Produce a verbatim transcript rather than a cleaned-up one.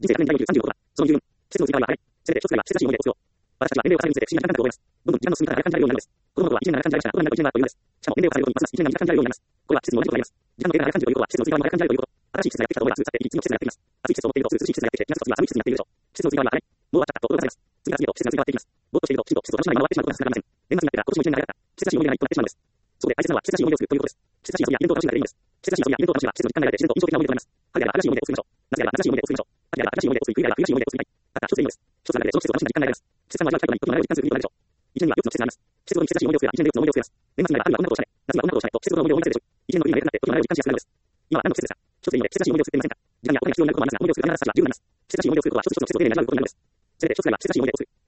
人生学年大よんじゅうさんじゅうごは、その理由、施設の追加は早い。せめて一つぐらいは施設使用によるご必要。私たちは年齢を重ねるにつれて不思議な時間だと思います。どんどん時間の進み方が感じられるようになるのです。子供の頃はいちねんが感じられました。大人になるといちねんはというのです。しかも年齢を重ねるごとにますますいちねんが感じられるようになります。これは施設の同じことになります。時間の経過が感じるということは施設の追加も感じられるということ。新しい季節がやってきたと思えばすぐ去っていき、次の季節がやってきます。暑い季節を持っているとすぐ涼しい季節がやってきて、気がつくと次は寒い季節になっているでしょう。季節の追加は早い。もう終わっちゃったと驚かされます。次から次へと季節が追加はっていきます。ぼーっとしていると、きちんと季節を楽しまないまま終わってしまうことが少なくありません。年末になってから今年も一年が早かった。季節らしい思い出がないとなってしまうのです。そこで大切なのは季節らしい思い出を作るということです。季節らしい遊びやイベントを楽しんだらいいのです。季節らしい遊びやイベントを楽しめば季節の実感が得られて自然と印象的な思い出となります。春であれば新しい思い出を作りましょう。夏であれば新しい思い出を作りましょう。秋であれば新しい思い出を作り、冬であれば冬らしい思い出を作りたい。また一つでいいのです。一つの中でその季節を楽しんだ実感が得られます。季節が味わいたいことに時の流れを実感する意味となるでしょう。一年にはよっつの季節があります。季節ごとに季節らしい思い出を作れば一年でよっつの思い出を作れます。年末になれば春はこんなことをしたね。夏はこんなことをしたねと季節ごとの思い出を思い出せるでしょう。一年のいい流れとなって時の流れを実感しやすくなるのです。今は何の季節ですか。一つでいいので季節らしい思い出を作ってみませんか。時間やお金が必要になることもありますが、思い出を作るためなら私たちは十分になります。季節らしい思い出を作ることは一つ一つ丁寧になることになるのです。せめて一つぐらいは季節らしい思い出を作る。